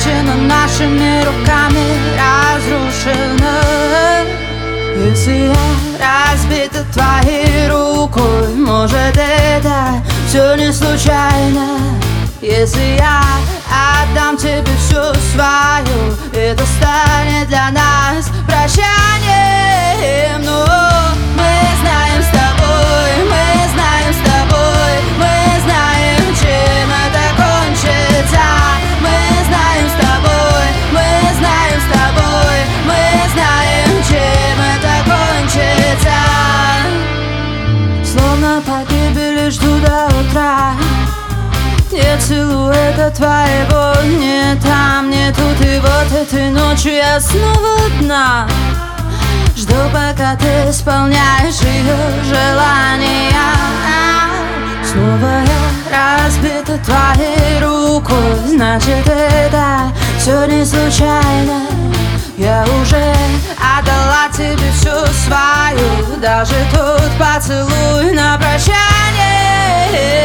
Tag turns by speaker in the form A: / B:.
A: Женщина нашими руками разрушена. Если я разбита твоей рукой, может, это все не случайно. Если я отдам тебе все свое, это станет для нас прощанием. Но мы знаем с тобой, мы знаем с тобой, мы знаем, чем это кончится. Мы знаем с тобой, мы знаем с тобой, мы знаем, чем это кончится. Словно погибели жду до утра. Нет силуэта твоего, не там, не тут. И вот этой ночью я снова одна. Жду, пока ты исполняешь ее желания. Снова я разбита твоей рукой, значит, это все не случайно. Я уже отдала тебе все свое, даже тот поцелуй на прощание.